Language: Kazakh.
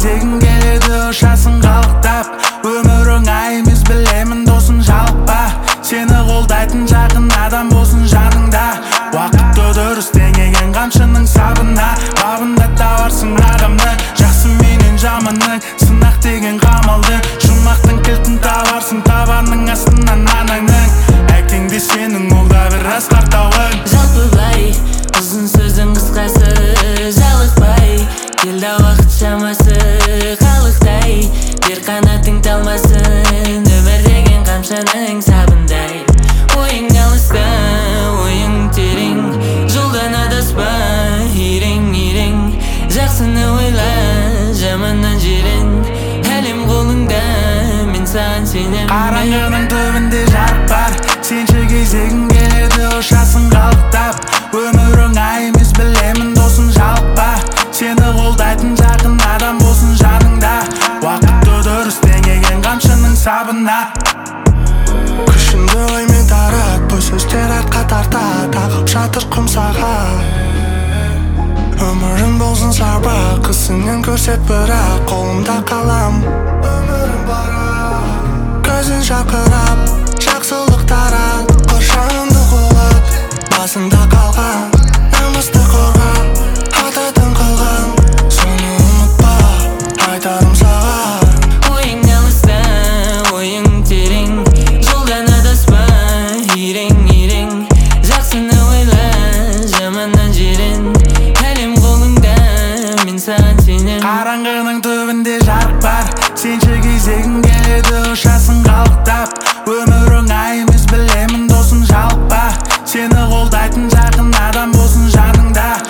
кезегің келеді ұшасың қалықтап өмірің ай емес білемін досың жалықпа сені қолдайтын жақын адам болсын жаныңда уақытты дұрыс теңеген қамшының сабына бабында табарсың адамның жақсы менен жаманның сынақ деген қамалдың жұмақтың кілтін табарсың табанның астынан анаңның әкеңде сенің ол да бір асқақтауың жалпы былай ұзын сөздің қысқасы жалықпай келді уақыт шамасы халықтай бер қанатың талмасын өмір деген қамшының сабындай ойың алыста ойың терең жолдан адаспа ирең жақсыны ойла жаманнан жирен әлем қолыңда мен саған сенемін қараңғының түбінде жарық бар сенші кезегің келеді ұшасың қалықтап өмірің ай емес білемін досың жалықпа сені қолдайтын жақын адам болсын жаныңда уақытты дұрыс теңеген қамшының сабына күшіңді оймен тарат бұл сөздер артқа тарта тағып жатыр құмсаға өмірің болсын сабақ қысыңнан көрсет бірақ қолымда қалам өмірім бара көзің жарқырап жақсылық тарат қоршауыңды қуат басыңда қалған намысты қорға атадан қалған соны ұмытпа айтарым саған ойың алыста ойың терең жолдан адаспа ирең жақсыны ойла жаманнан жирен әлем қолыңда мен саған сенемін қараңғының түбінде жарық бар сенші кезегің келеді ұшасың қалықтап өмірің ай емес білемін досың жалықпа сені қолдайтын жақын адам болсын жаныңда